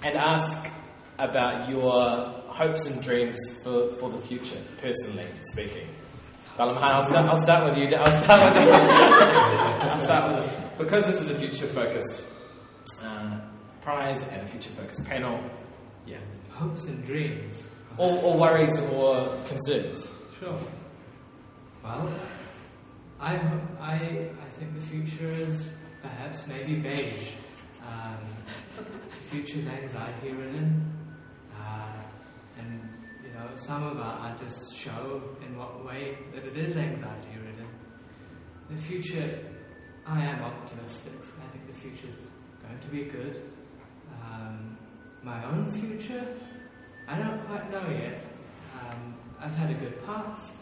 and ask about your hopes and dreams for the future, personally speaking. I'll start with you. Because this is a future-focused prize and a future-focused panel. Yeah. Hopes and dreams. Or worries or concerns. Sure. Well, I think the future is perhaps maybe beige. The future's anxiety-ridden. And, some of our artists show in what way that it is anxiety-ridden. The future, I am optimistic. I think the future's going to be good. My own future, I don't quite know yet. I've had a good past.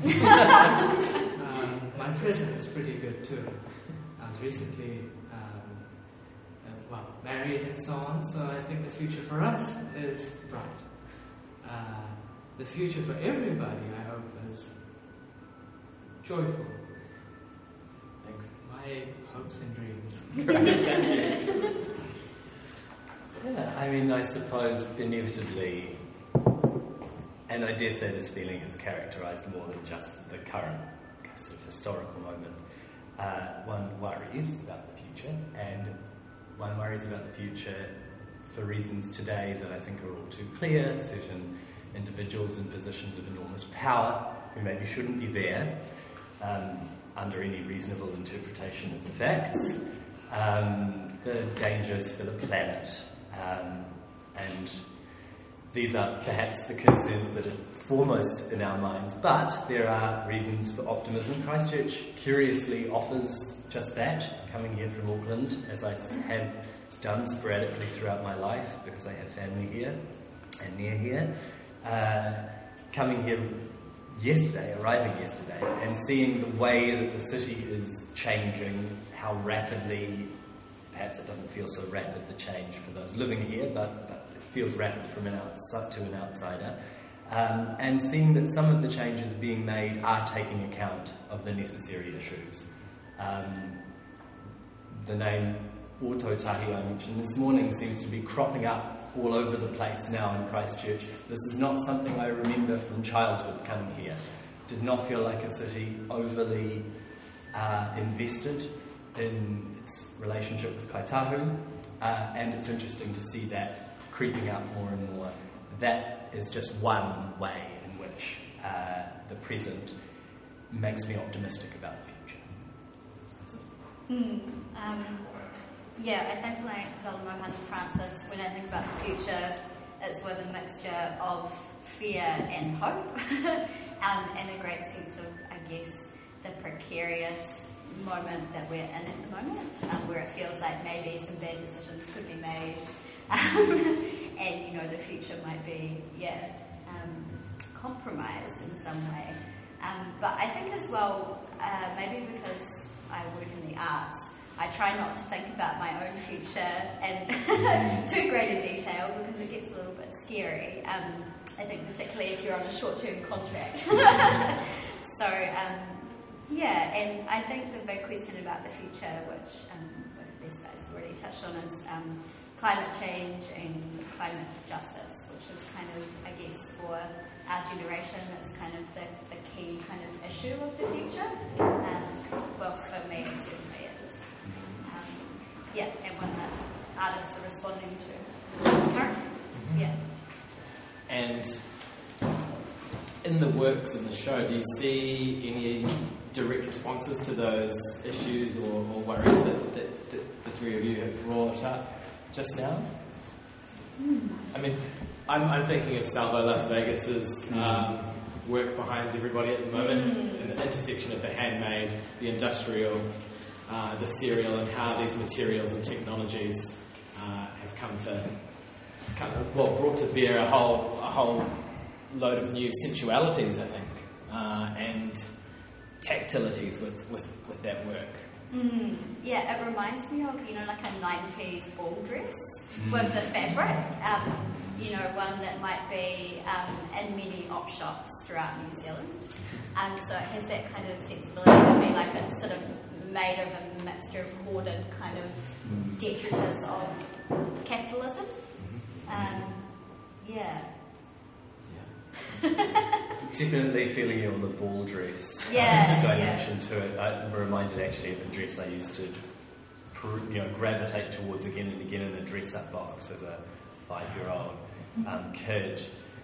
My present is pretty good too. I was recently married and so on, so I think the future for us is bright. The future for everybody, I hope, is joyful. Thanks. My hopes and dreams. I suppose inevitably, and I dare say this feeling is characterised more than just the current sort of historical moment. One worries about the future, and one worries about the future for reasons today that I think are all too clear. Certain individuals in positions of enormous power who maybe shouldn't be there under any reasonable interpretation of the facts. The dangers for the planet. And these are perhaps the concerns that are foremost in our minds, but there are reasons for optimism. Christchurch curiously offers just that, coming here from Auckland, as I have done sporadically throughout my life, because I have family here and near here. Coming here arriving yesterday, and seeing the way that the city is changing, how rapidly. Perhaps it doesn't feel so rapid, the change for those living here, but it feels rapid from an outsider. And seeing that some of the changes being made are taking account of the necessary issues. The name Ōtautahi I mentioned this morning seems to be cropping up all over the place now in Christchurch. This is not something I remember from childhood coming here. Did not feel like a city overly invested in its relationship with Kaitahu, and it's interesting to see that creeping up more and more. That is just one way in which the present makes me optimistic about the future. I think like Mohan Francis, when I think about the future, it's with a mixture of fear and hope, and a great sense of, I guess, the precarious moment that we're in at the moment, where it feels like maybe some bad decisions could be made, and the future might be compromised in some way. But I think as well, maybe because I work in the arts, I try not to think about my own future in too great a detail, because it gets a little bit scary. I think particularly if you're on a short-term contract. So. And I think the big question about the future, which these guys have already touched on, is climate change and climate justice, which is kind of, I guess, for our generation, that's kind of the key kind of issue of the future. Well, for me, it certainly is. And one that artists are responding to currently. And in the works in the show, do you see any direct responses to those issues or worries that the three of you have brought up just now? I mean, I'm thinking of Salvo Las Vegas's work behind everybody at the moment, in the intersection of the handmade, the industrial, the serial, and how these materials and technologies have brought to bear a whole load of new sensualities, I think, and tactilities with that work. It reminds me of, like a 90s ball dress with the fabric, one that might be in many op shops throughout New Zealand. So it has that kind of sensibility to me, like it's sort of made of a mixture of hoarded kind of detritus of capitalism. definitely feeling on the ball dress dimension to it. I'm reminded actually of a dress I used to gravitate towards again and again in a dress-up box as a 5-year-old kid.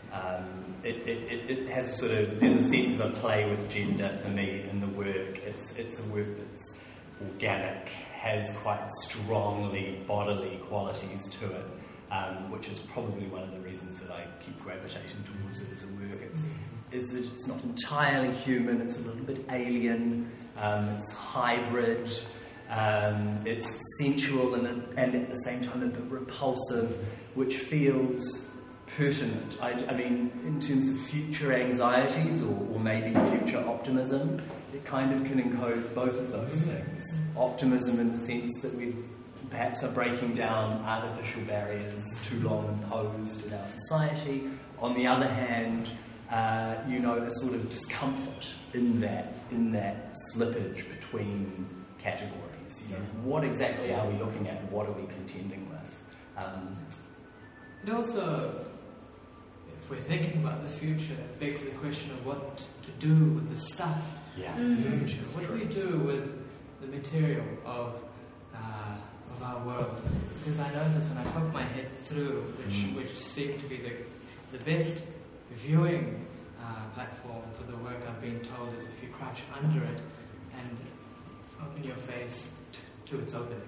It has a sort of, there's a sense of a play with gender for me in the work. It's a work that's organic, has quite strongly bodily qualities to it, which is probably one of the reasons that I keep gravitating towards it as a work. Is that it's not entirely human, it's a little bit alien, it's hybrid, it's sensual and at the same time a bit repulsive, which feels pertinent. I mean, in terms of future anxieties or maybe future optimism, it kind of can encode both of those things. Optimism in the sense that we perhaps are breaking down artificial barriers too long imposed in our society. On the other hand, a sort of discomfort in that slippage between categories. What exactly are we looking at? What are we contending with? And also, if we're thinking about the future, it begs the question of what to do with the stuff in the future. What do we do with the material of our world? Because I noticed when I poke my head through, which seemed to be the best viewing platform for the work I've been told is if you crouch under it and open your face to its opening.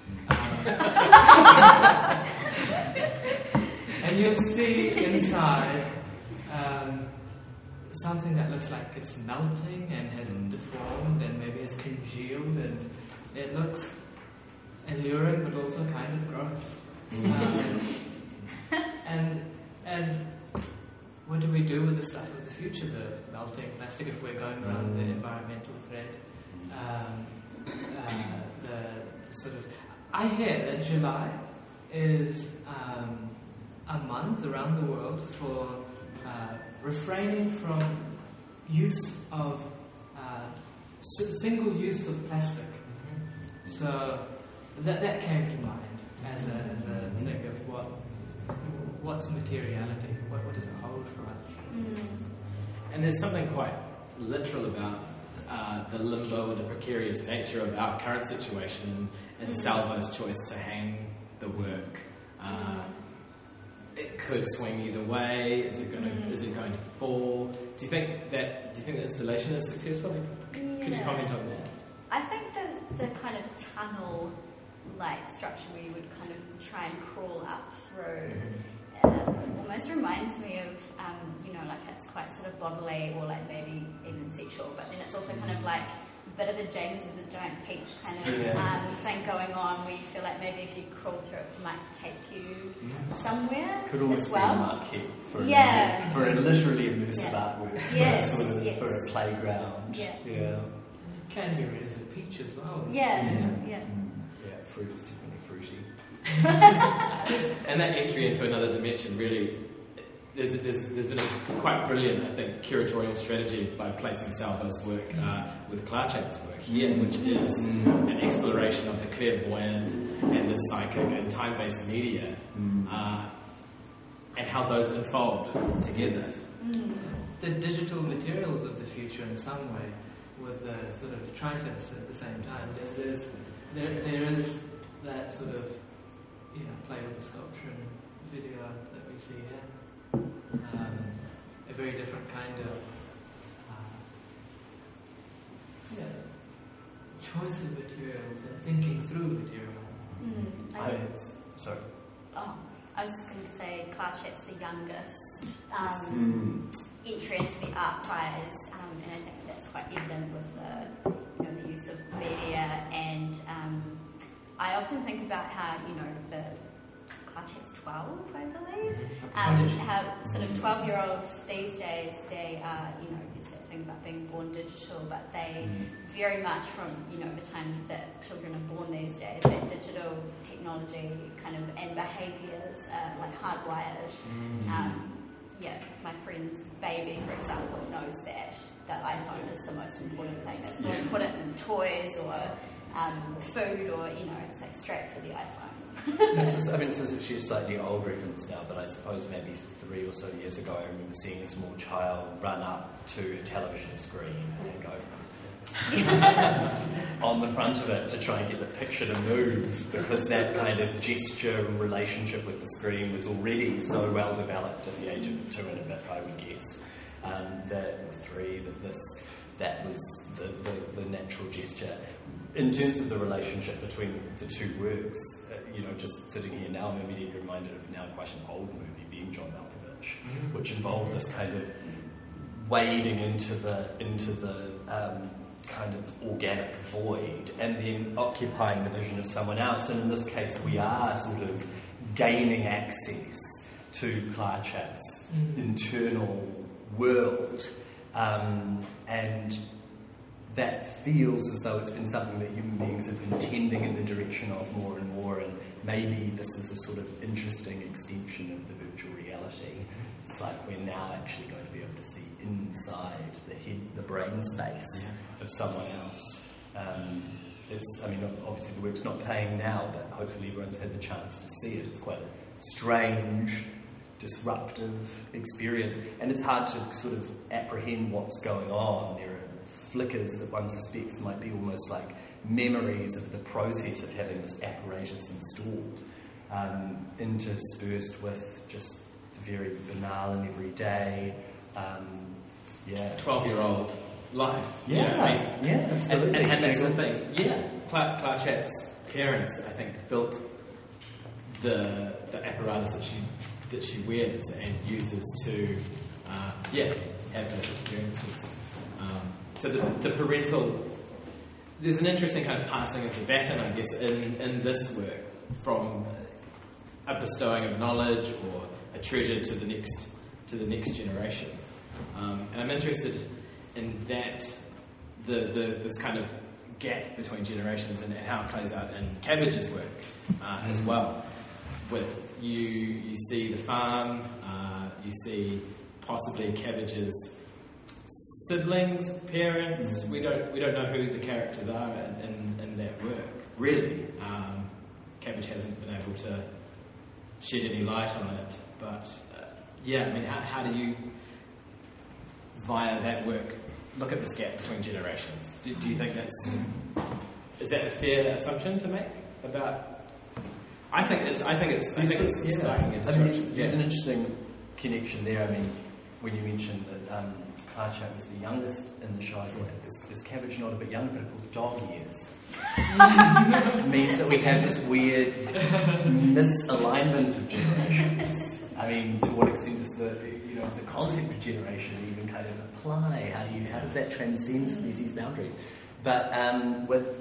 And you'll see inside something that looks like it's melting and has deformed and maybe has congealed, and it looks alluring but also kind of gross. And what do we do with the stuff of the future, the melting plastic, if we're going around the environmental thread? The sort of, I hear that July is a month around the world for refraining from use of single use of plastic. So that came to mind as a thing of what's materiality, what does it hold for us? And there's something quite literal about the limbo and the precarious nature of our current situation and Salvo's choice to hang the work. It could swing either way. Is it going to fall? Do you think the installation is successful? Could you comment on that? I think the kind of tunnel-like structure where you would kind of try and crawl up through almost reminds me of like it's quite sort of bodily or like maybe even sexual, but then it's also kind of like a bit of a James with the Giant Peach kind of thing going on, where you feel like maybe if you crawl through it might take you somewhere. Could almost as well. be a marquee for a literally immersive artwork, for a playground. Candy is a peach as well. Fruit is definitely fruity. And that entry into another dimension really, there's been a quite brilliant, I think, curatorial strategy by placing Salvo's work with Clarchat's work here, which is an exploration of the clairvoyant and the psychic and time-based media, and how those unfold together. The digital materials of the future, in some way, with the sort of detritus at the same time. There is that sort of play with the sculpture and video that we see here. A very different kind of choice of materials and thinking through material. Sorry. Oh, I was just going to say Clarchat's the youngest entry into the art prize, and I think that's quite evident with the use of media. And I often think about how the Clarchat's 12, I believe. How sort of 12-year-olds these days, they are, there's that thing about being born digital, but they very much from, the time that children are born these days, that digital technology kind of and behaviours are like hardwired. My friend's baby, for example, knows that iPhone is the most important thing. It's not put it in toys or food or, it's like straight for the iPhone. This is actually a slightly old reference now, but I suppose maybe 3 or so years ago, I remember seeing a small child run up to a television screen and go on the front of it to try and get the picture to move, because that kind of gesture relationship with the screen was already so well developed at the age of 2 and a bit, I would guess. That was 3, that was the natural gesture. In terms of the relationship between the two works, just sitting here now, I'm immediately reminded of now quite an old movie, Being John Malkovich, which involved this kind of wading into the kind of organic void and then occupying the vision of someone else. And in this case, we are sort of gaining access to Clarchat's internal world, and that feels as though it's been something that human beings have been tending in the direction of more and more, and maybe this is a sort of interesting extension of the virtual reality. It's like we're now actually going to be able to see inside the brain space of someone else. Obviously the work's not playing now, but hopefully everyone's had the chance to see it. It's quite a strange, disruptive experience, and it's hard to sort of apprehend what's going on. There are flickers that one suspects might be almost like memories of the process of having this apparatus installed, interspersed with just the very banal and everyday 12-year-old life. Absolutely. And that's the thing. Clarchat's parents, I think, built the apparatus that she wears and uses to have those experiences. So the parental, there's an interesting kind of passing of the baton, I guess, in this work, from a bestowing of knowledge or a treasure to the next generation. And I'm interested in that, this kind of gap between generations and how it plays out in Cabbage's work as well. With you see the farm, you see possibly Cabbage's siblings, parents. We don't know who the characters are in that work, really. Cabbage hasn't been able to shed any light on it, but how do you, via that work, look at this gap between generations? Do you think is that a fair assumption to make about? I think it's sparking into there's an interesting connection there. I mean, when you mentioned that Clarchat was the youngest in the show, I thought, is Cabbage not a bit younger, but of course dog years. It means that we have this weird misalignment of generations. I mean, to what extent does the concept of generation even kind of apply? How does that transcend species boundaries? But with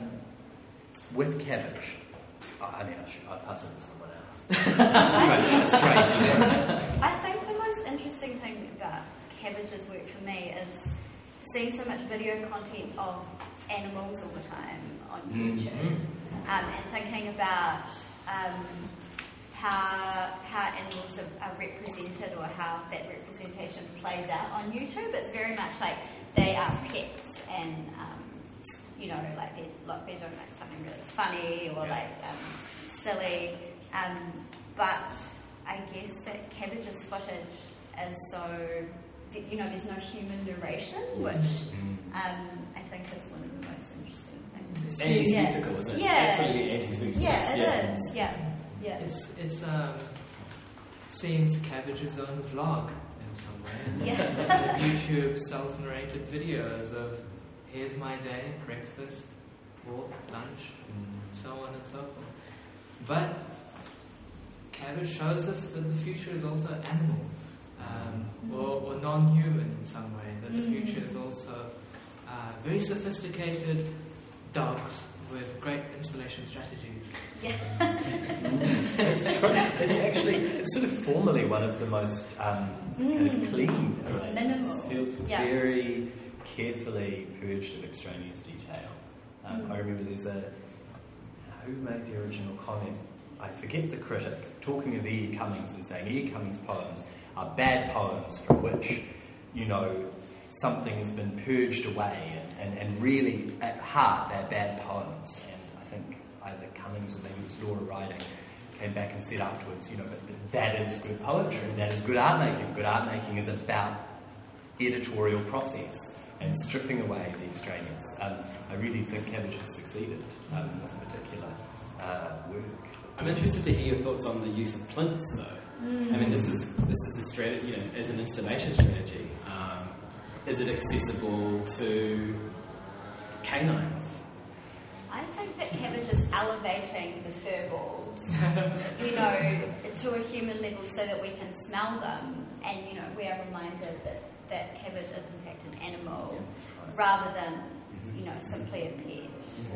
Cabbage, I'll pass it to someone else. Straight. I think the most interesting thing about Cabbage's work for me is seeing so much video content of animals all the time on YouTube, and thinking about how animals are represented, or how that representation plays out on YouTube. It's very much like they are pets, and they're doing like something really funny or silly, but I guess that Cabbage's footage is so, there's no human narration, which I think is one of the most interesting things. It's anti-spectacle, isn't it? It's absolutely anti-spectacle. Yeah, it is. Yeah. It's seems Cabbage's own vlog in some way. YouTube self-narrated videos of here's my day, breakfast, walk, lunch, so on and so forth. But Cabbage shows us that the future is also animal, or non-human in some way. That the future is also very sophisticated dogs with great installation strategies. It's sort of formally one of the most kind of clean arrangements. It feels very carefully purged of extraneous detail. I remember who made the original comment? I forget the critic, talking of E. Cummings and saying E. Cummings' poems are bad poems from which, something has been purged away, and really at heart they're bad poems. And I either Cummings or maybe it was Laura Riding, came back and said afterwards, but that is good poetry, that is good art making. Good art making is about editorial process and stripping away the extraneous. I really think Cabbage has succeeded in this particular work. I'm interested to hear your thoughts on the use of plinths, though. I mean, this is the strategy, as an installation strategy. Is it accessible to canines? I think that Cabbage is elevating the fur balls, to a human level so that we can smell them, and we are reminded that Cabbage is in fact an animal rather than simply a pet.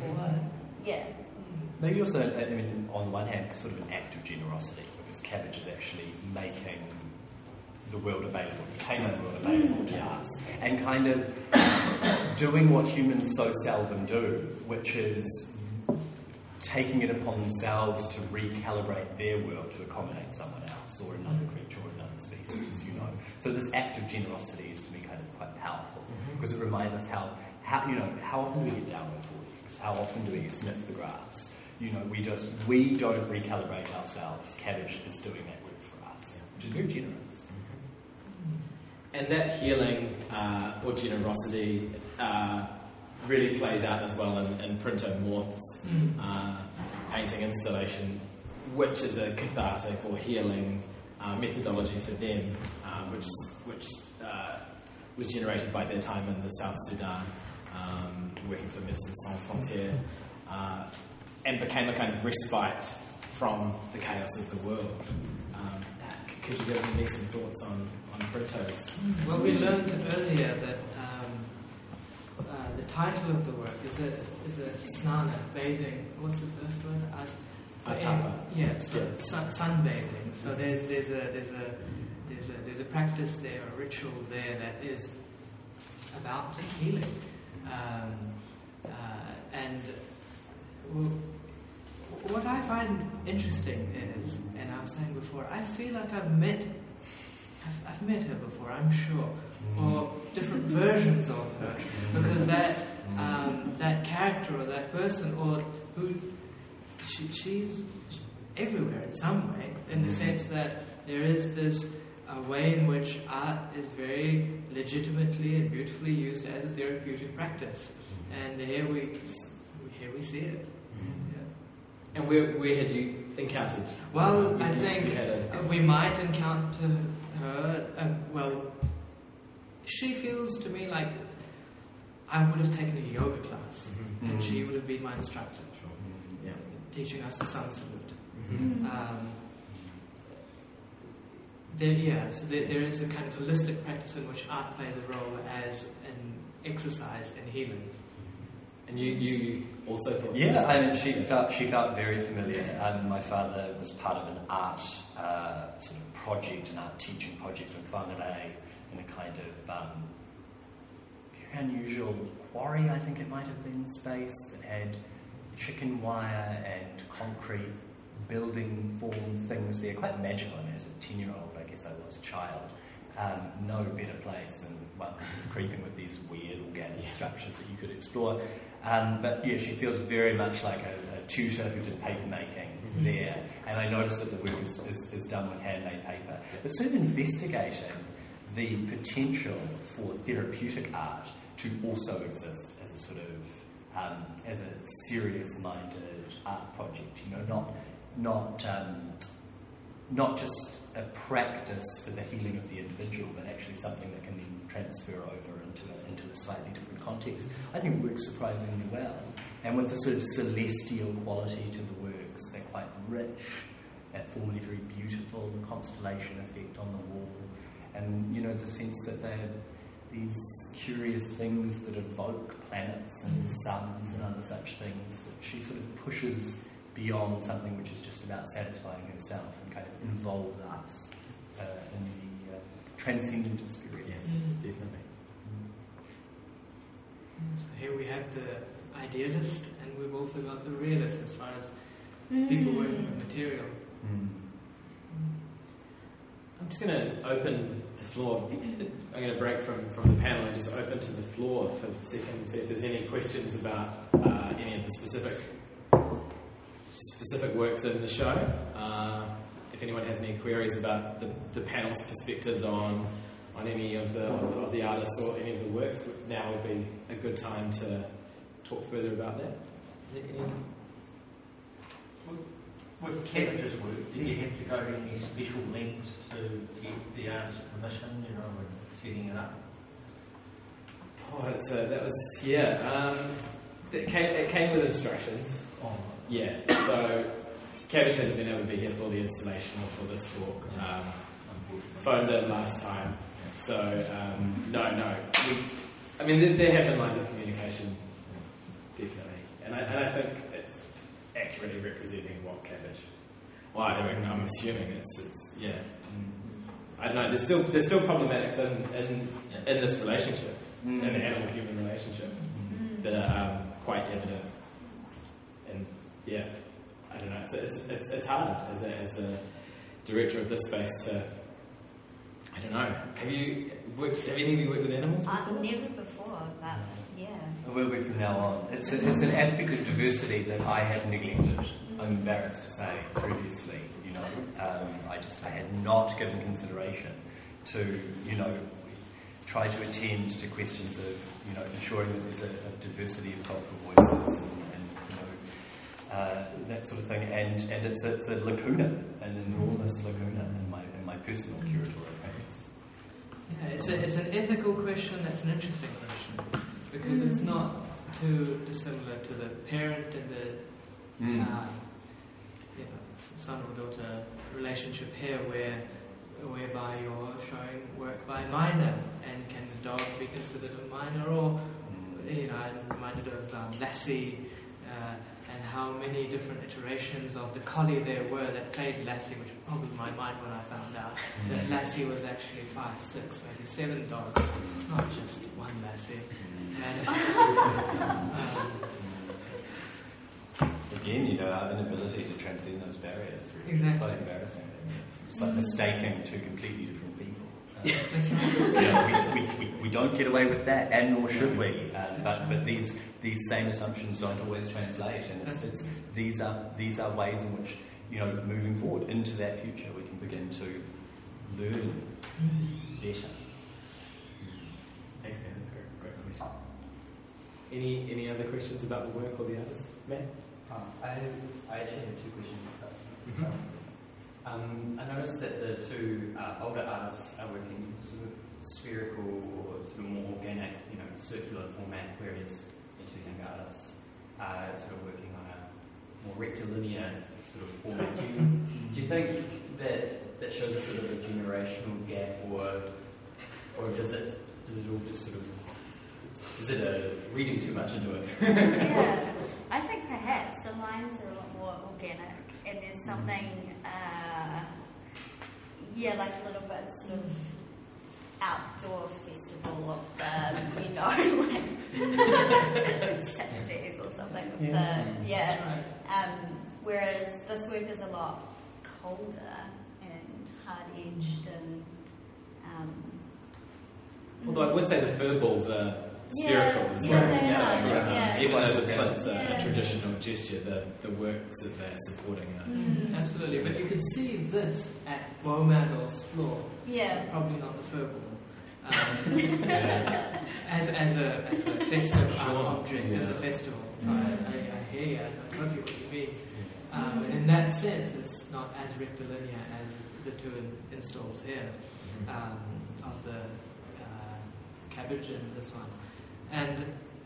Maybe also, on the one hand, sort of an act of generosity, because Cabbage is actually making the world available, the canine world available to us, and kind of doing what humans so seldom do, which is taking it upon themselves to recalibrate their world to accommodate someone else or another creature or another species, So this act of generosity is to me kind of quite powerful, because it reminds us how often do we get down with 4 weeks? How often do we sniff the grass? We don't recalibrate ourselves. Cabbage is doing that work for us, which is very generous. And that healing or generosity really plays out as well in Printo Morth's painting installation, which is a cathartic or healing methodology for them, which was generated by their time in the South Sudan, working for Médecins Sans Frontières, and became a kind of respite from the chaos of the world. Could you give me some thoughts on Printo's? Well, we learned earlier that the title of the work is a snana, bathing. What's the first word? Atapa. Sunbathing. So there's a practice there, a ritual there that is about healing, and what I find interesting is, and I was saying before, I feel like I've met her before, I'm sure, or different versions of her, because that character or that person, or who she's everywhere in some way, in the sense that there is this way in which art is very legitimately and beautifully used as a therapeutic practice, and here we see it. And where had you encountered? Well, I think we might encounter her. She feels to me like I would have taken a yoga class, and she would have been my instructor, teaching us the sun salute. So there is a kind of holistic practice in which art plays a role as an exercise in healing. And you also thought... Yeah, she felt very familiar. My father was part of an art sort of project, an art teaching project in Whangarei, in a kind of very unusual quarry, I think it might have been, space that had chicken wire and concrete building form things there, quite magical. I mean, as a 10-year-old, I guess I was a child. No better place than creeping with these weird organic structures that you could explore. But she feels very much like a tutor who did paper making there. And I noticed that the work is done with handmade paper. But sort of investigating the potential for therapeutic art to also exist as a sort of as a serious-minded art project. Not just a practice for the healing of the individual, but actually something that can then transfer over into a slightly different context. I think it works surprisingly well. And with the sort of celestial quality to the works, they're quite rich, they're formally very beautiful, the constellation effect on the wall, and the sense that they're these curious things that evoke planets and suns and other such things, that she sort of pushes beyond something which is just about satisfying herself and kind of involves us in the transcendent experience. Yes, definitely. So here we have the idealist, and we've also got the realist as far as people working with material. I'm just going to open the floor. I'm going to break from the panel and just open to the floor for a second and see if there's any questions about any of the specific specific works in the show. If anyone has any queries about the panel's perspectives on any of the artists or any of the works, now would be a good time to talk further about that. With Cabbage's work, did you have to go to any special lengths to get the artist's permission, and setting it up? Oh, it came with instructions. Oh. Yeah, so Cabbage hasn't been able to be here for the installation or for this talk. Phoned in last time, so no. There have been lines of communication, definitely, and I think it's accurately representing what Cabbage. Well, I'm assuming it's yeah. I don't know. There's still problematics in this relationship, in the animal-human relationship, that are quite evident. And yeah, I don't know. It's hard as a director of this space to. I don't know. Have any of you worked with animals before? Never before, but yeah. It will be from now on. It's an aspect of diversity that I had neglected. I'm embarrassed to say previously. I had not given consideration to try to attend to questions of ensuring that there's a diversity of cultural voices and that sort of thing. And it's a lacuna, an enormous lacuna in my personal curatorial practice. Yeah, it's an ethical question. That's an interesting question because it's not too dissimilar to the parent and the son or daughter relationship here, whereby you're showing work by a minor, and can the dog be considered a minor? Or I'm reminded of Lassie. And how many different iterations of the collie there were that played Lassie, which opened my mind when I found out that Lassie was actually 5, 6, maybe 7 dogs. It's not just one Lassie. Again, our inability to transcend those barriers. Really. Exactly. It's quite embarrassing. It's like mistaking two completely different people. That's right. We don't get away with that, and nor should we. But these same assumptions don't always translate, and these are ways in which moving forward into that future we can begin to learn better. Thanks, man. That's great question. Any other questions about the work or the artist, Matt? I actually have 2 questions. I noticed that the 2 older artists are working sort of spherical or sort of more organic, circular format, whereas the 2 younger artists are sort of working on a more rectilinear sort of format. Do you think that shows a sort of a generational gap, or does it all just sort of, is it reading too much into it? Yeah, I think perhaps the lines are a lot more organic, and there's something, like a little bit sort of outdoor festival of Saturdays or something. Whereas this work is a lot colder and hard-edged and. Although I would say the fur balls are spherical as well. Even though the plinths are a traditional gesture, the works that they're supporting are. Absolutely, but you can see this at Beaumandel's floor. Yeah. Probably not the fur ball. As a festive object at the festival. So I hear you, I totally what you mean. And in that sense, it's not as rectilinear as the 2 installs here of the Cabbage and this one. And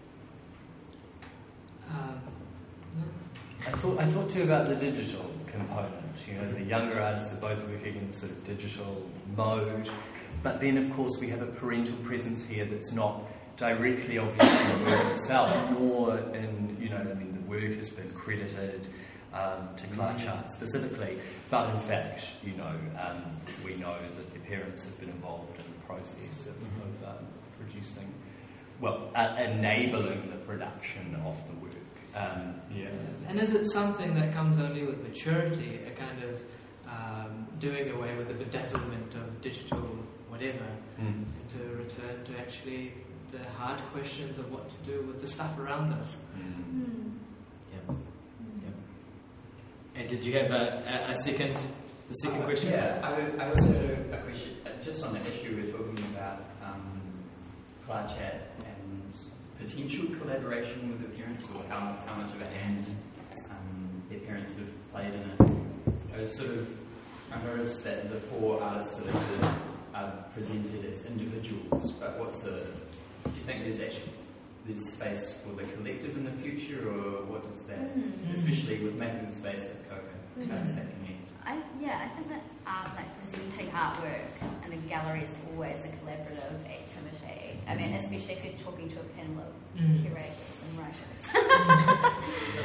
I thought too about the digital component. The younger artists are both working in sort of digital mode, but then of course we have a parental presence here that's not directly obvious in the work itself, nor in the work has been credited to Clarchart specifically, but in fact we know that the parents have been involved in the process of producing. Enabling the production of the work. And is it something that comes only with maturity, a kind of doing away with the bedazzlement of digital whatever, and to return to actually the hard questions of what to do with the stuff around us? And did you have the second question? Yeah, I also had a question just on the issue we're talking about, Cloud Chat and potential collaboration with the parents, or how much of a hand their parents have played in it. I noticed that the 4 artists selected are presented as individuals, but do you think there's space for the collective in the future, or what does that, especially with making the space at Coco, how does that connect? I think that presenting artwork in a gallery is always a collaborative activity. I mean, especially if you're talking to a panel of curators and writers.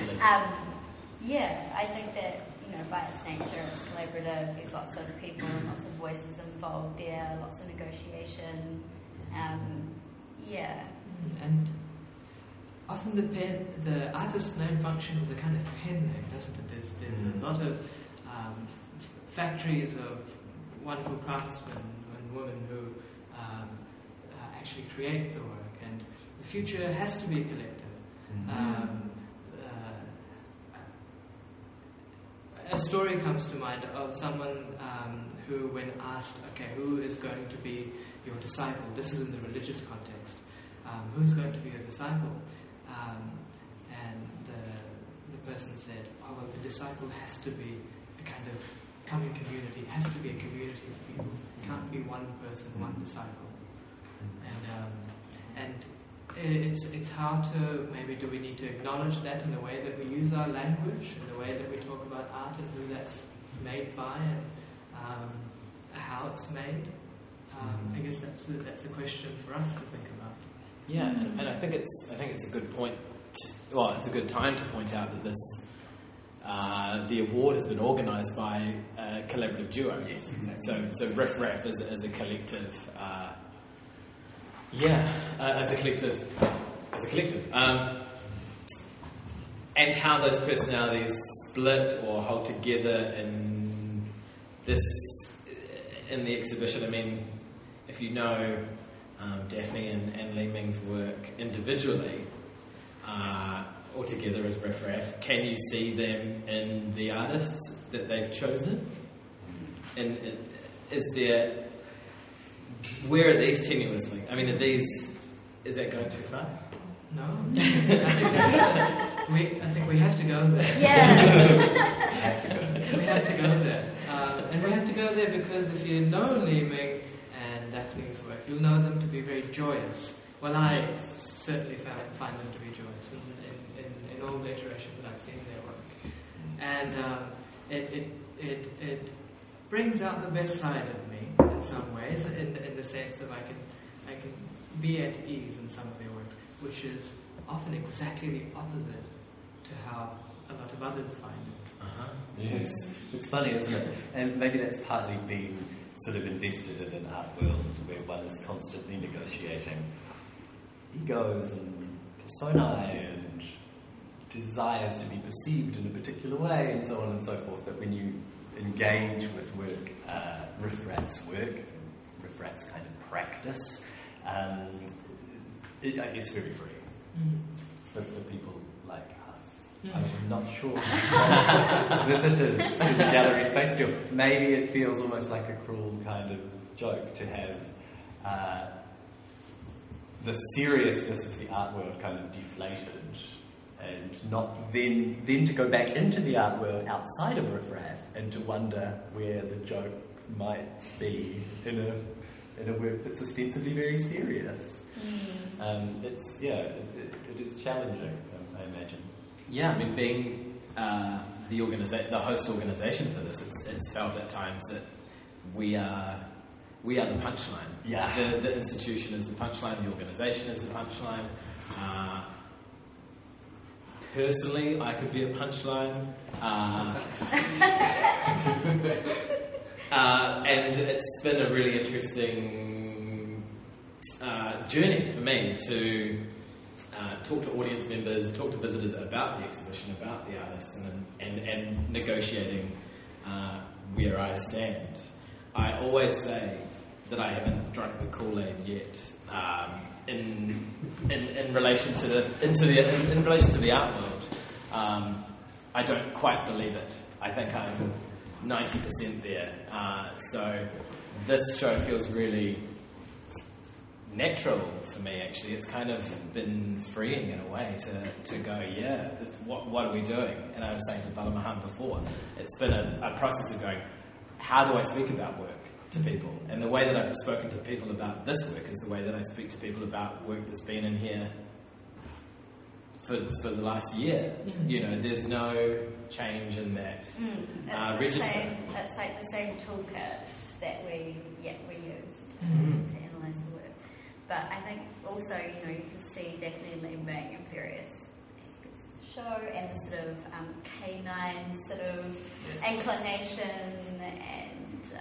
I think that, by its nature, it's collaborative. There's lots of people and lots of voices involved there, lots of negotiation. And often the artist's name functions as a kind of pen name, doesn't it? There's a lot of factories of wonderful craftsmen and women who actually create the work, and the future has to be collective. A story comes to mind of someone who, when asked, okay, who is going to be your disciple? This is in the religious context. Who's going to be your disciple? And the person said, oh, well, the disciple has to be a kind of coming community. It has to be a community of people. It can't be one person, one disciple. And it's hard to, maybe do we need to acknowledge that in the way that we use our language, in the way that we talk about art and who that's made by and how it's made. I guess that's a question for us to think about. Yeah, and I think it's a good point. It's a good time to point out that this the award has been organised by a collaborative duo. Yes, exactly. So Riff Raff as a collective. As a collective. And how those personalities split or hold together in the exhibition. I mean, if you know Daphne and Li Ming's work individually or together as Riff Raff, can you see them in the artists that they've chosen? And where are these tenuously? I mean, is that going too far? No. I think we have to go there. Yeah. We have to go there. And we have to go there because if you know Li Ming and Daphne's work, you'll know them to be very joyous. Well, I certainly find them to be joyous in all the iterations that I've seen their work. And it brings out the best side of me in some ways, in the sense of I can be at ease in some of their works, which is often exactly the opposite to how a lot of others find it. Yes, it's funny, isn't it? And maybe that's partly being sort of invested in an art world where one is constantly negotiating egos and personae and desires to be perceived in a particular way and so on and so forth. But when you engage with work, Riff Raff's work, Riff Raff's kind of practice, it's very free for people like us. I'm not sure visitors to the gallery space feel. Maybe it feels almost like a cruel kind of joke to have the seriousness of the art world kind of deflated, and not then to go back into the art world outside of Riff Raff and to wonder where the joke might be in a work that's ostensibly very serious. It is challenging, I imagine. Yeah, I mean, being the host organisation for this, it's felt at times that we are the punchline. Yeah. The institution is the punchline. The organisation is the punchline. Personally, I could be a punchline. And it's been a really interesting journey for me to talk to audience members, talk to visitors about the exhibition, about the artists, and negotiating where I stand. I always say that I haven't drunk the Kool-Aid yet in relation to the art world. I don't quite believe it I think I'm 90% there. So this show feels really natural for me, actually. It's kind of been freeing in a way to go, what are we doing? And I was saying to Balamahan before, it's been a process of going, how do I speak about work to people? And the way that I've spoken to people about this work is the way that I speak to people about work that's been in here for the last year. You know, there's no change in that register. It's like the same toolkit that we used to analyse the work. But I think also, you know, you can see Daphne and Liam being in various aspects of the show and the sort of canine sort of inclination and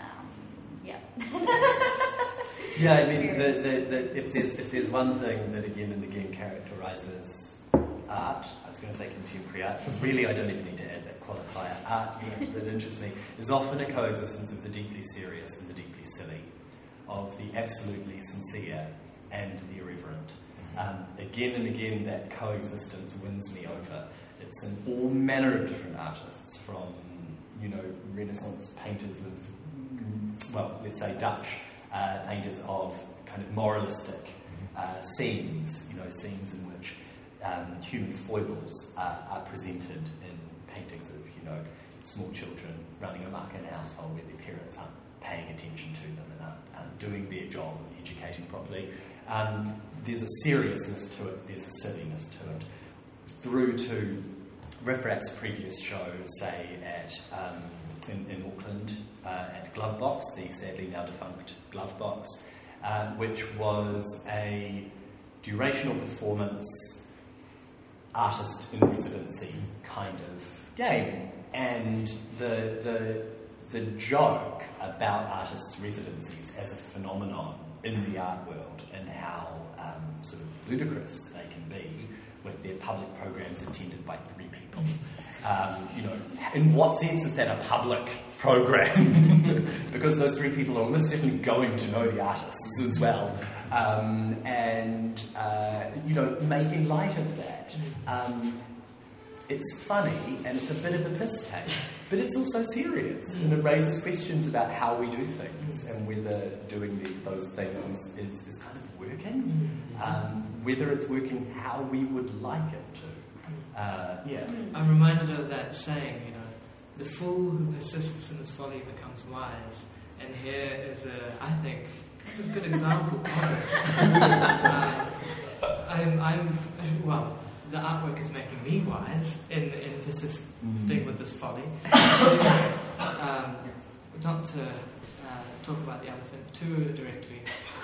Yeah, I mean, if there's one thing that again and again characterises art, I was going to say contemporary art, but really I don't even need to add that qualifier, art that interests me, there's often a coexistence of the deeply serious and the deeply silly, of the absolutely sincere and the irreverent. Again and again that coexistence wins me over. It's in all manner of different artists, from, you know, Renaissance painters of, well, let's say Dutch painters of kind of moralistic scenes, you know, scenes in which human foibles are presented in paintings of, you know, small children running amok in a household where their parents aren't paying attention to them and aren't doing their job of educating properly. There's a seriousness to it, there's a silliness to it, through to Riff Raff's previous show, say in Auckland at Glovebox, the sadly now defunct Glovebox, which was a durational performance, artist in residency kind of game, and the joke about artists' residencies as a phenomenon in the art world and how sort of ludicrous they can be with their public programs attended by 3 people. You know, in what sense is that a public program? Because those 3 people are almost certainly going to know the artists as well. And, you know, making light of that. It's funny and it's a bit of a piss take, but it's also serious and it raises questions about how we do things and whether doing those things is kind of working, whether it's working how we would like it to. I'm reminded of that saying, you know, the fool who persists in his folly becomes wise, and here is I think, a good example of it. Well, the artwork is making me wise in persisting with this folly. Not to talk about the elephant too directly.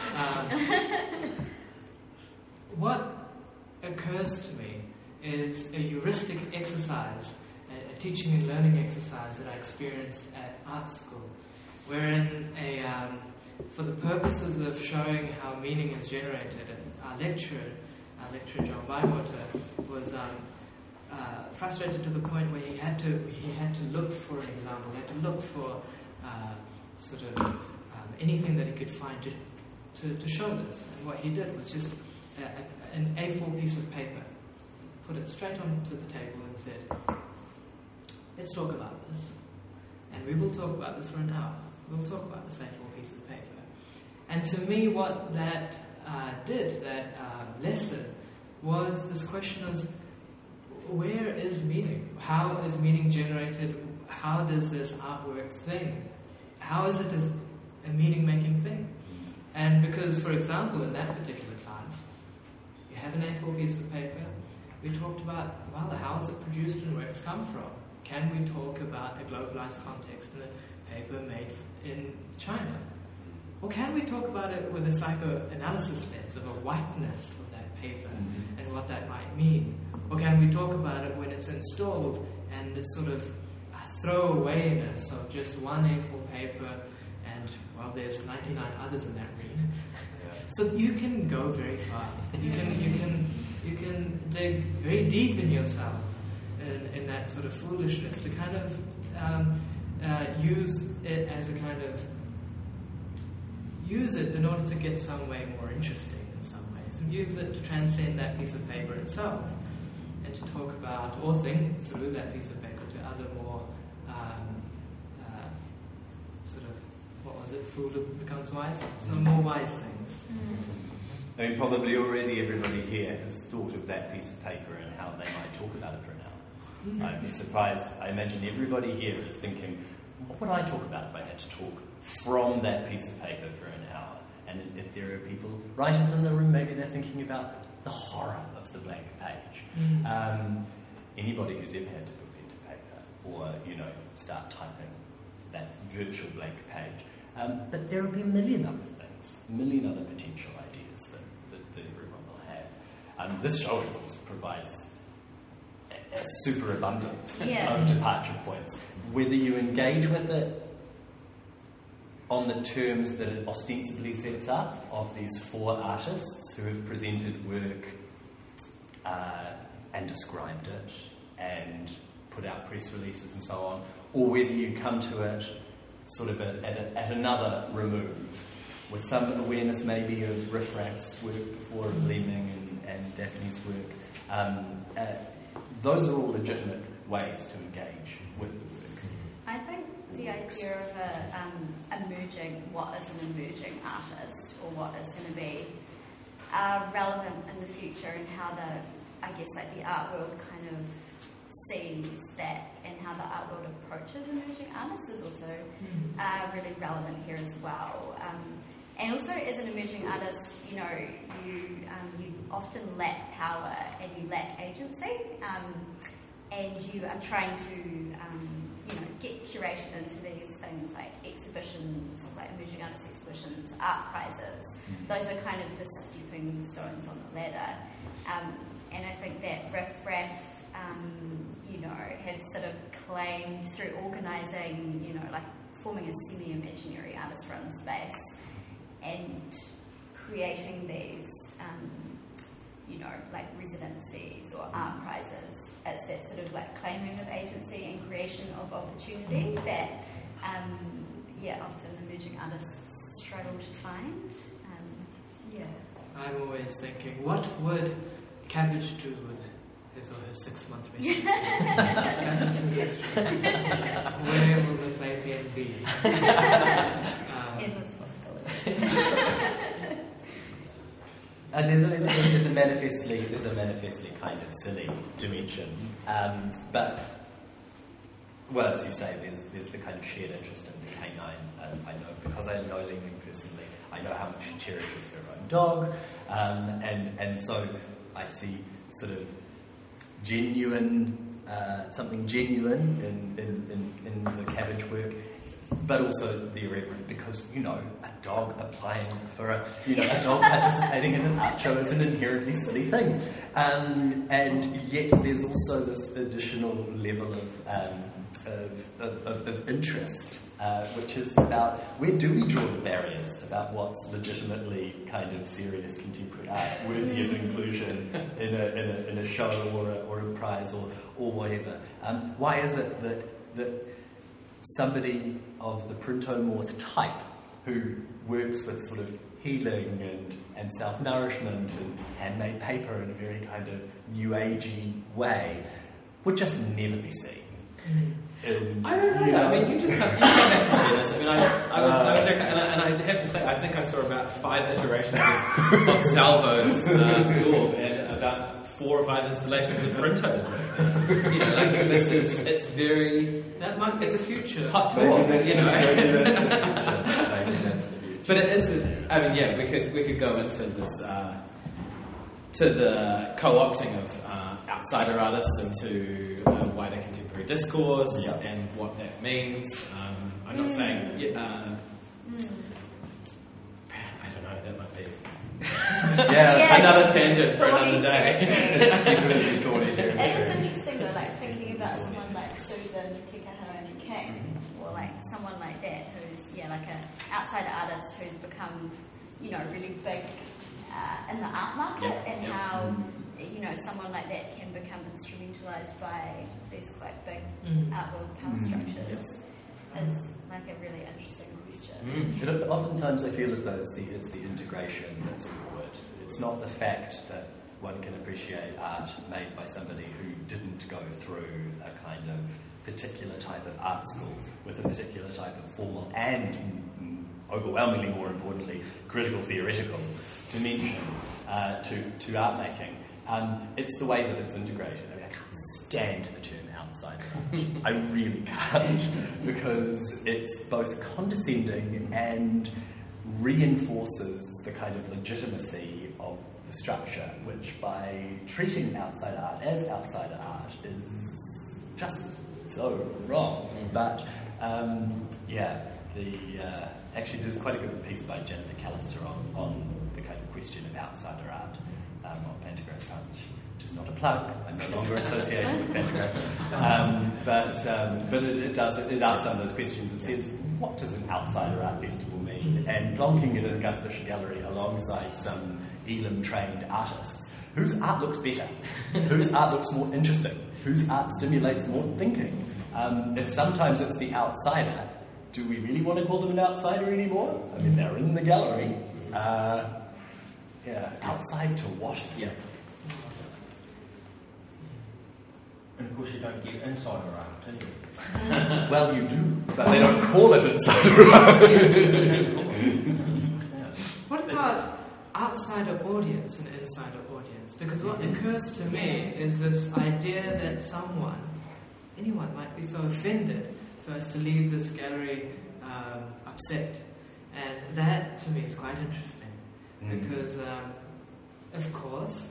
What occurs to me is a heuristic exercise, a teaching and learning exercise that I experienced at art school, wherein for the purposes of showing how meaning is generated, our lecturer John Bywater was frustrated to the point where he had to look for an example. He had to look for sort of anything that he could find to show this. And what he did was just an A4 piece of paper, put it straight onto the table and said, "Let's talk about this, and we will talk about this for an hour. We'll talk about this A4 piece of paper." And to me, what that lesson was this question of where is meaning? How is meaning generated? How does this artwork thing? How is it as a meaning-making thing? And because, for example, in that particular class, you have an A4 piece of paper, we talked about, well, how is it produced and where it's come from? Can we talk about a globalized context in a paper made in China? Or can we talk about it with a psychoanalysis lens of a whiteness of that paper and what that might mean? Or can we talk about it when it's installed and this sort of throwawayness of just one A4 paper and, well, there's 99 others in that read. So you can go very far. You can dig very deep in yourself in that sort of foolishness to kind of use it as a kind of use it in order to get some way more interesting in some ways, and use it to transcend that piece of paper itself, and to talk about or think through that piece of paper to other more the fool who becomes wise. So more wise things. I mean, probably already everybody here has thought of that piece of paper and how they might talk about it for an hour. I'd be surprised. I imagine everybody here is thinking, what would I talk about if I had to talk from that piece of paper for an hour? And if there are people, writers in the room, maybe they're thinking about the horror of the blank page. Anybody who's ever had to put pen to paper or, start typing that virtual blank page. But there will be a million other things, a million other potential ideas that everyone will have. This show, of course, provides a superabundance of departure points. Whether you engage with it on the terms that it ostensibly sets up of these 4 artists who have presented work and described it and put out press releases and so on, or whether you come to it sort of at another remove with some awareness maybe of Riff Raff's work before, of Leeming and Daphne's work. Those are all legitimate ways to engage with the work. I think the idea of what is an emerging artist, or what is going to be relevant in the future, and how the art world kind of sees that, and how the art world approaches emerging artists is also really relevant here as well. And also, as an emerging artist, you often lack power and you lack agency, and you are trying to get curation into these things like exhibitions, like emerging artist exhibitions, art prizes. Those are kind of the stepping stones on the ladder. And I think that Riff Raff, have sort of claimed through organising, forming a semi-imaginary artist-run space and creating these, like residencies or art prizes, as that sort of like claiming of agency and creation of opportunity that, often emerging artists struggle to find. I'm always thinking, what would Cabbage do with his or her 6-month residency? Where will the playpen be? Endless possibilities. And there's a manifestly kind of silly dimension, but as you say, there's the kind of shared interest in the canine. I know, because I know Leeming personally, I know how much she cherishes her own dog, and so I see sort of something genuine in the Cabbage work. But also the irreverent, because, a dog applying for a dog participating in an art show is an inherently silly thing. And yet there's also this additional level of interest, which is about where do we draw the barriers about what's legitimately kind of serious contemporary art, worthy of inclusion in a show or a prize or whatever. Why is it that somebody of the printomorph type who works with sort of healing and self-nourishment and handmade paper in a very kind of new agey way would just never be seen? I don't know. I mean, you just come back from Venice. I mean, I was and I have to say, I think I saw about 5 iterations of Salvo's Zorb and about 4 or 5 installations of Printo's work. It's very... That might be the future. Hot talk, But it is this... I mean, we could go into this... to the co-opting of outsider artists into wider contemporary discourse and what that means. I'm not saying... I don't know, that might be... another tangent for another day. It's definitely thoughty territory. It is interesting though, like thinking about someone like Susan Tikahara King, or like someone like that who's like an outsider artist who's become really big in the art market, and how someone like that can become instrumentalized by these quite big art world power structures is like a really interesting question. But oftentimes I feel as though it's the integration that's awkward. It's not the fact that one can appreciate art made by somebody who didn't go through a kind of particular type of art school with a particular type of formal and overwhelmingly more importantly, critical theoretical dimension to art making. It's the way that it's integrated. I mean, I can't stand the term outsider art. I really can't, because it's both condescending and reinforces the kind of legitimacy of the structure, which by treating outside art as outsider art is just so wrong. But actually there's quite a good piece by Jennifer Callister on the kind of question of outsider art on Pantograph Punch, which is not a plug. I'm no longer associated with Pantograph. But it asks some of those questions. It says, what does an outsider art festival mean? And plonking it in a Gus Fisher gallery alongside some Elam-trained artists, whose art looks better, whose art looks more interesting, whose art stimulates more thinking. If sometimes it's the outsider, do we really want to call them an outsider anymore? I mean, they're in the gallery. Outside to what? Yeah. And of course you don't get insider art, do you? Well, you do, but they don't call it insider art. What about outsider audience and insider audience? Because what occurs to me is this idea that anyone might be so offended so as to leave this gallery upset. And that, to me, is quite interesting. Because, of course,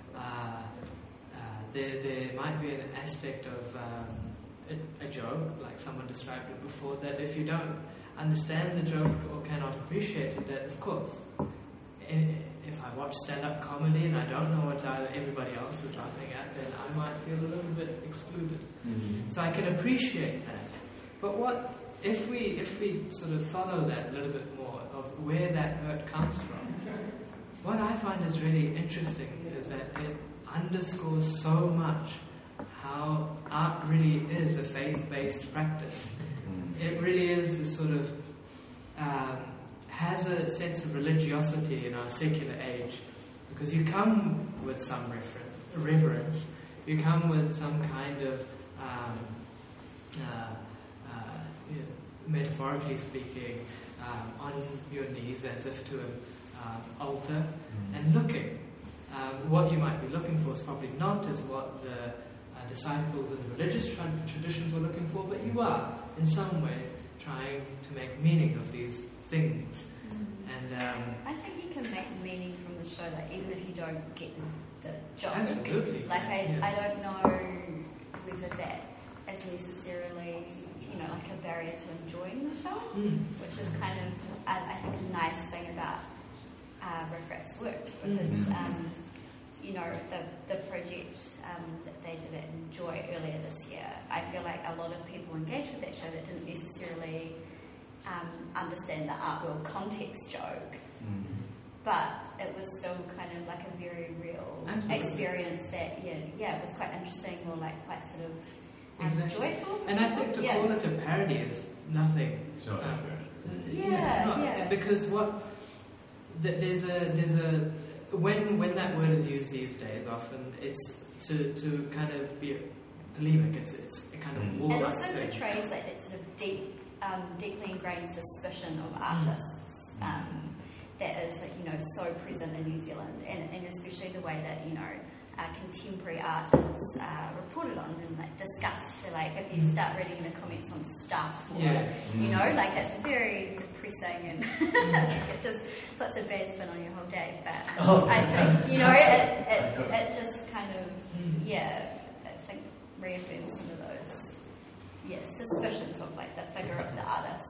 there might be an aspect of a joke, like someone described it before, that if you don't understand the joke or cannot appreciate it, that, of course, if I watch stand-up comedy and I don't know what everybody else is laughing at, then I might feel a little bit excluded. So I can appreciate that. But what if we sort of follow that a little bit more of where that hurt comes from? What I find is really interesting is that it underscores so much how art really is a faith-based practice. It really is this sort of has a sense of religiosity in our secular age, because you come with some reverence, you come with some kind of metaphorically speaking, on your knees as if to an altar and looking. What you might be looking for is probably not as what the disciples in the religious traditions were looking for, but you are, in some ways, trying to make meaning of these things. And I think you can make meaning from the show, like even if you don't get the joke. Absolutely. Like I don't know whether that is necessarily, like a barrier to enjoying the show, which is kind of, I think, a nice thing about Riff Raff's work, because the project that they did at Enjoy earlier this year, I feel like a lot of people engaged with that show that didn't necessarily understand the art world context joke, but it was still kind of like a very real experience that, it was quite interesting, or like quite sort of joyful. And I think to call it a parody is nothing. It's not because there's a when that word is used these days, often it's to kind of be polemic. It's a kind of warlike thing. It also thing. portrays like that sort of deeply ingrained suspicion of artists that is so present in New Zealand, and especially the way that contemporary art is reported on and like discussed. Like if you start reading the comments on Stuff, like it's very depressing and it just puts a bad spin on your whole day. But I think it just kind of I think reaffirms some of those suspicions of like the figure of the artist.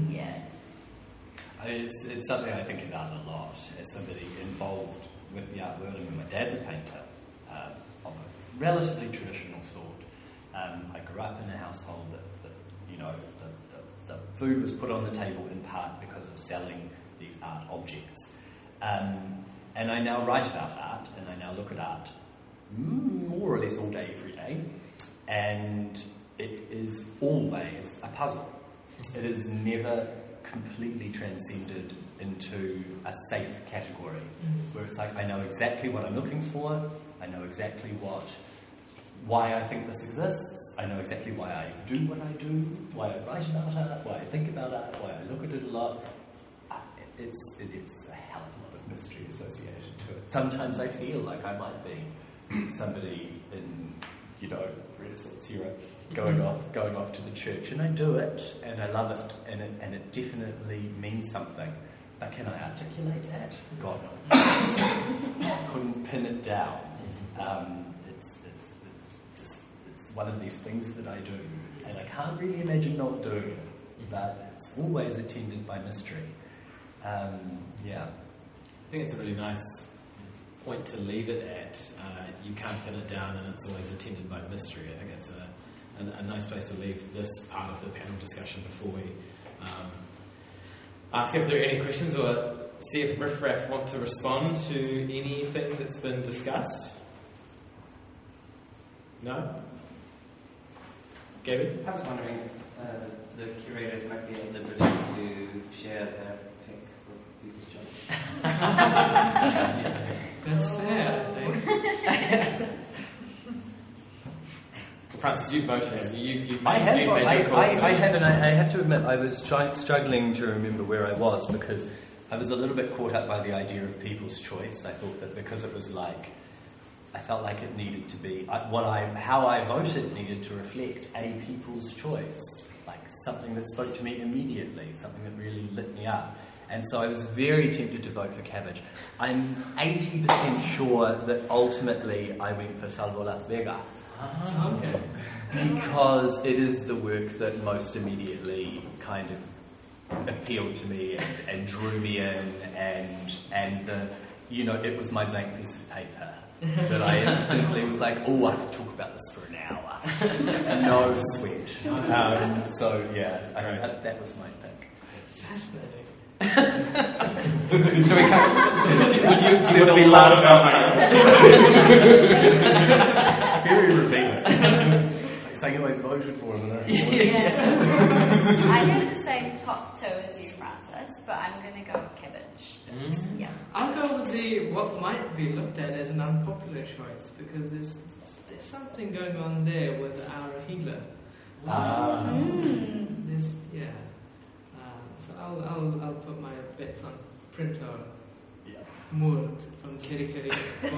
It's something I think about a lot as somebody involved with the art world. I mean, my dad's a painter of a relatively traditional sort. I grew up in a household that the food was put on the table in part because of selling these art objects. And I now write about art, and I now look at art more or less all day, every day, and it is always a puzzle. It is never completely transcended into a safe category where it's like, I know exactly what I'm looking for, I know exactly why I think this exists, I know exactly why I do what I do, why I write about art, why I think about art, why I look at it a lot. it's a hell of a lot of mystery associated to it. Sometimes I feel like I might be somebody in, Renaissance Europe going off to the church, and I do it, and I love it, and it definitely means something. But can I articulate that? God, no. Couldn't pin it down. It's one of these things that I do, and I can't really imagine not doing it. But it's always attended by mystery. I think it's a really nice point to leave it at. You can't pin it down, and it's always attended by mystery. I think it's a nice place to leave this part of the panel discussion before we ask if there are any questions, or see if Riff Raff want to respond to anything that's been discussed. No? Gabby? I was wondering, the curators might be at liberty to share their pick with people's choice. That's fair, I think. Francis, you voted, haven't you? I have, and I have to admit, I was struggling to remember where I was, because I was a little bit caught up by the idea of people's choice. I thought that because it was like, I felt like it needed to be, how I voted needed to reflect a people's choice, like something that spoke to me immediately, something that really lit me up. And so I was very tempted to vote for Cabbage. I'm 80% sure that ultimately I went for Salvo Las Vegas. Okay. Because it is the work that most immediately kind of appealed to me and drew me in, and it was my blank piece of paper that I instantly was like, oh, I could talk about this for an hour. No sweat. That was my pick. Fascinating. Would you be last It's very revealing. It's like saying I voted for him. I have the same top two as you, Francis, but I'm going to go with Cabbage. Yeah. I'll go with what might be looked at as an unpopular choice, because there's something going on there with our healer. So I'll put my bets on Printer Moore from Keri Keri for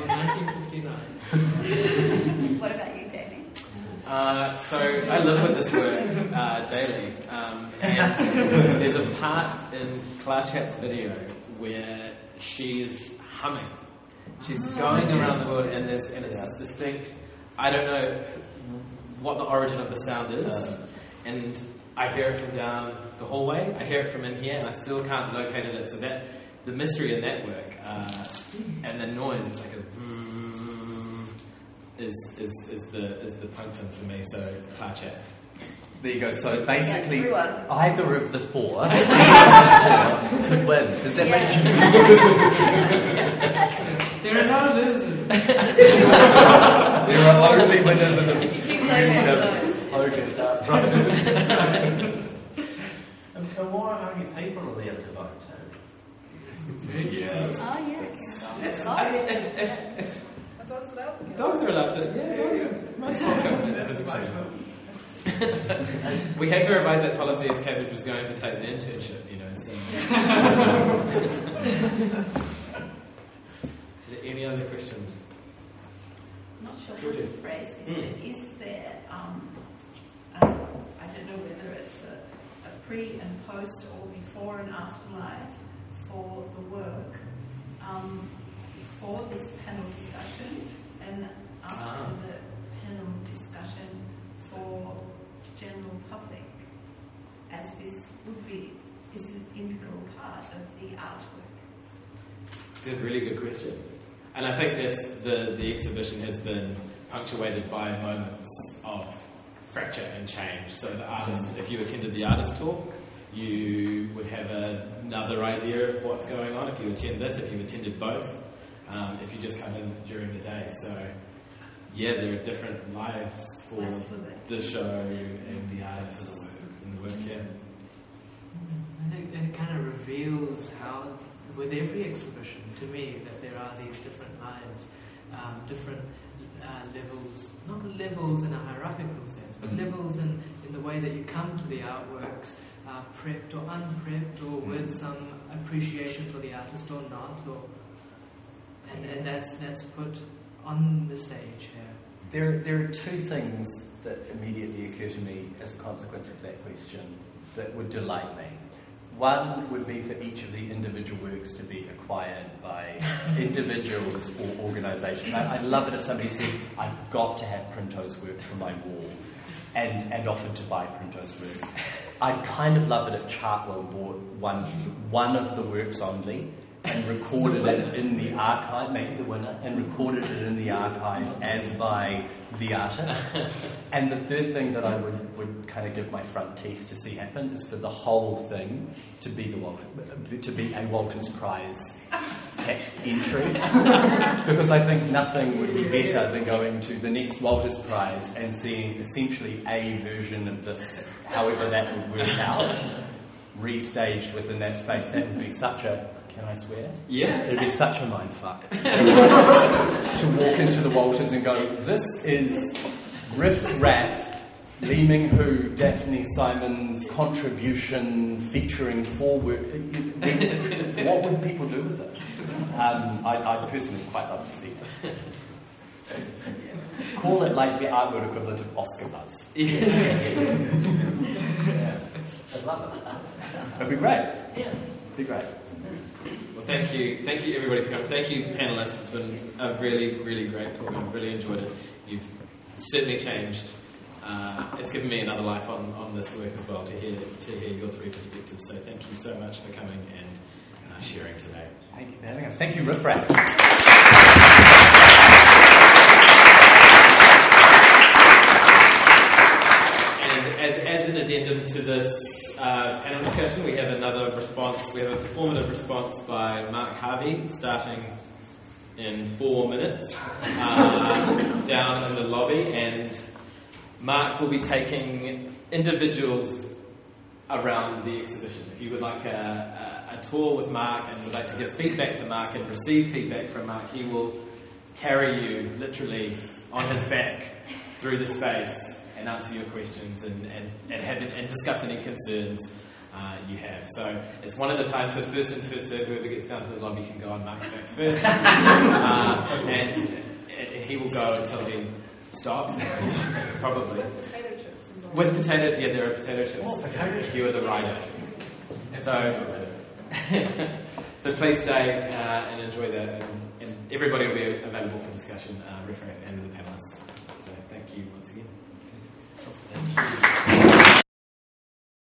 1959. What about you, Jamie? So I live with this work daily, and there's a part in Clarchat's video where she's humming. She's going around the world, and it's distinct. I don't know what the origin of the sound is, and I hear it from down the hallway. I hear it from in here, and I still can't locate it. So that the mystery in that work and the noise is like is the punctum for me. So Clarchat. There you go. So basically, Yeah, either of the four could win. Does that make sense? There are no losers. There are only winners in the future. Focus up. And for more, only people are there to vote too. Yeah. Oh, yes. If dogs are allowed to, dogs are most welcome in that position. We had to revise that policy if Cabbage was going to take the internship, so. Are there any other questions? I'm not sure how to phrase this, but is there, I don't know whether it's a pre and post or before and after life for the work, before this panel discussion and after the panel discussion for general public, as this is an integral part of the artwork? It's a really good question. And I think the exhibition has been punctuated by moments of fracture and change. So the artist, if you attended the artist talk, you would have another idea of what's going on. If you attend this, if you attended both, if you just come in during the day. So there are different lives for the show and the artists and the work. And it kind of reveals how, with every exhibition, to me, that there are these different lives, different levels, not levels in a hierarchical sense, but levels in the way that you come to the artworks, prepped or unprepped, or with some appreciation for the artist or not, and that's put on the stage here. There are two things that immediately occur to me as a consequence of that question that would delight me. One would be for each of the individual works to be acquired by individuals or organisations. I'd love it if somebody said, I've got to have Printo's work for my wall, and offered to buy Printo's work. I'd kind of love it if Chartwell bought one of the works only and recorded it in the archive, maybe the winner, and recorded it in the archive as by the artist. And the third thing that I would kind of give my front teeth to see happen is for the whole thing to be a Walters Prize entry. Because I think nothing would be better than going to the next Walters Prize and seeing essentially a version of this, however that would work out, restaged within that space. That would be such a... Can I swear? Yeah. It'd be such a mindfuck to walk into the Walters and go, this is Riff Raff, Lee Ming Hu, Daphne Simon's contribution featuring 4 work. What would people do with it? I personally quite love to see it. Call it like the art world equivalent of Oscar buzz. Yeah. I'd love it. It'd be great. Yeah. It'd be great. Well, thank you everybody for coming. Thank you, panelists. It's been a really, really great talk. I've really enjoyed it. You've certainly changed. It's given me another life on this work as well to hear your 3 perspectives. So thank you so much for coming and sharing today. Thank you for having us. Thank you, Riff Raff. And as an addendum to this panel discussion, we have another response. We have a performative response by Mark Harvey, starting in 4 minutes, down in the lobby. And Mark will be taking individuals around the exhibition. If you would like a tour with Mark and would like to give feedback to Mark and receive feedback from Mark, he will carry you literally on his back through the space and answer your questions and discuss any concerns you have. So it's one at a time, so first in, first served. Whoever gets down to the lobby can go on Mark's back first. And he will go until he stops, probably. Potato chips involved. With potato, yeah, there are potato chips. Oh, potato If you are the rider. So please stay and enjoy that. And everybody will be available for discussion, Riff Raff and the panelists. So thank you once again. Thank you.